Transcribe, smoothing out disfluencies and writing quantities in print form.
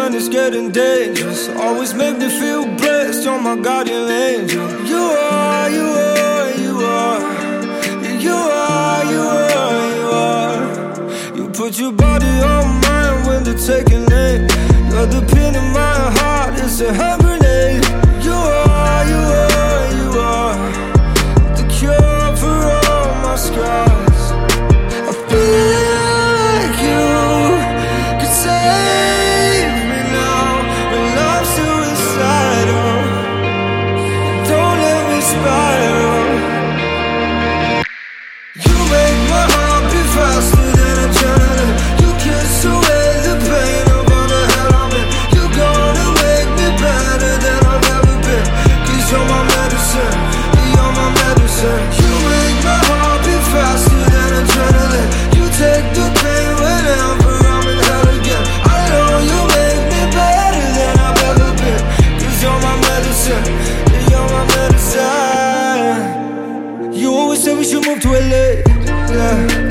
when it's getting dangerous. Always make me feel blessed, you're my guardian angel. You are, you are, you are. You are, you are, you are. You put your body on mine when they're taking aim. You're the pin in my heart, it's a hand grenade. You are, you are, you are. The cure for all my scars. I feel like you could save me now when I'm suicidal. Don't let me spiral. You make my heart beat faster than adrenaline. You kiss away the pain of all the hell I'm in. You're gonna make me better than I've ever been. 'Cause you're my medicine, you're my medicine. You make my heart beat faster than adrenaline. You take the pain whenever I'm in hell again. I know you make me better than I've ever been. 'Cause you're my medicine, you're my medicine. You always say we should move to LA, yeah.